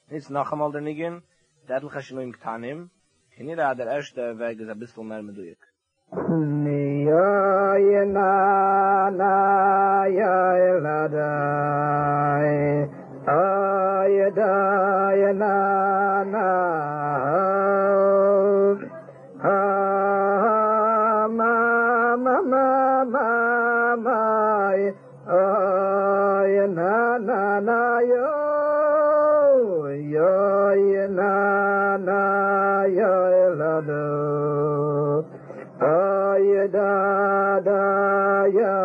Jetzt noch einmal der Nigen, der etliche Schluim Ktanim, in jeder der erste Weg ist ein bisschen mehr mit Duik. Ya na na ya la dai ay da ya na na ha ma ma ma ma ma ay na na na yo ya na na ya la do ay da da ya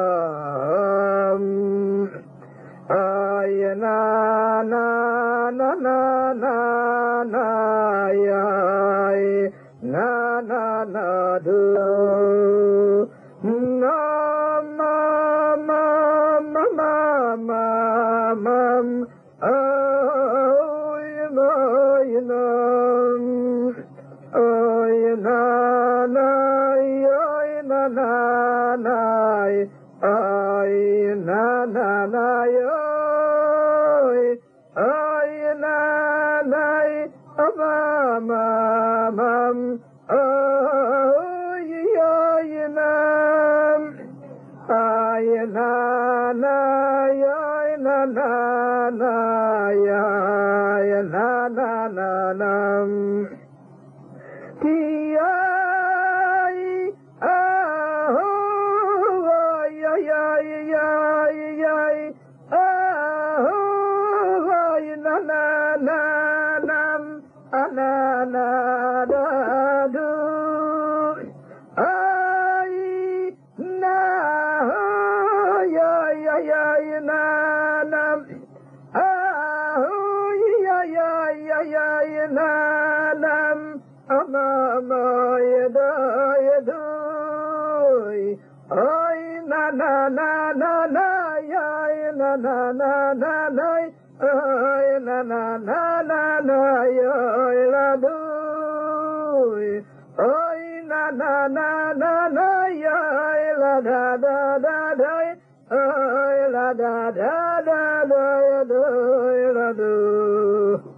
ay na na na na na na ya na na na do na ma ma ma ma ma ma ay na ay na na na na ay na na na ay na na ma ma ma ay na ay na na ay na na na ay na na na na da da da da da da da da